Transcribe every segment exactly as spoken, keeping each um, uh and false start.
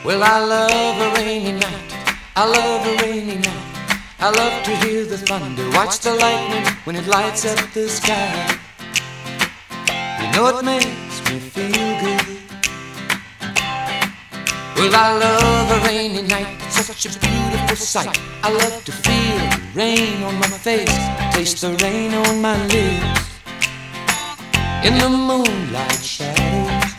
Well, I love a rainy night. I love a rainy night. I love to hear the thunder, watch the lightning when it lights up the sky. You know it makes me feel good. Well, I love a rainy night. It's such a beautiful sight. I love to feel the rain on my face, taste the rain on my lips. In the moonlight shadows,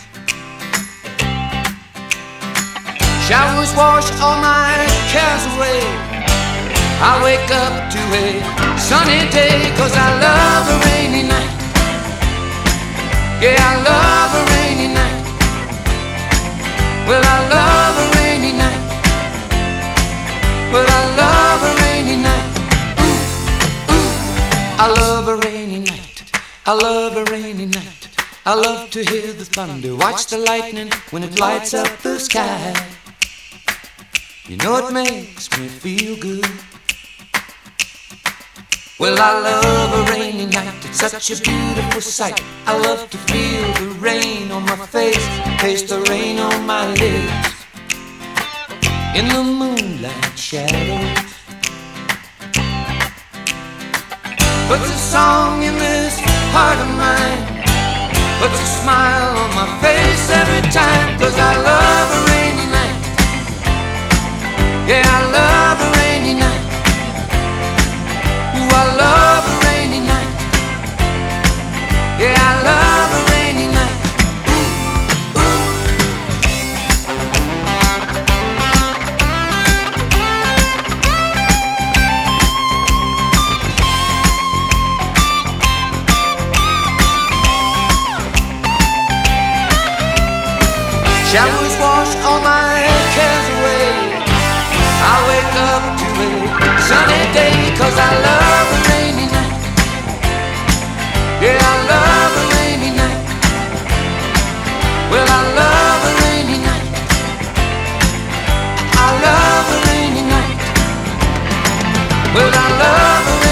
showers wash all my cares away. I wake up to a sunny day, 'cause I love a rainy night. Yeah, I love a rainy night. Well, I love a rainy night. Well, I love a rainy night. Ooh, ooh. I love a rainy night. I love a rainy night. I love to hear the thunder, watch the lightning when it lights up the sky. You know it makes me feel good. Well, I love a rainy night. It's such a beautiful sight. I love to feel the rain on my face, taste the rain on my lips. In the moonlight shadows, puts a song in this heart of mine, puts a smile on my face every time, 'cause I love a rainy night. Yeah, I love a rainy night. Ooh, I love a rainy night. Yeah, I love a rainy night. Ooh, ooh. Showers wash all my cares away. I wake up to a sunny day, 'cause I love a rainy night. Yeah, I love a rainy night. Well, I love a rainy night. I love a rainy night. Well, I love a rainy night.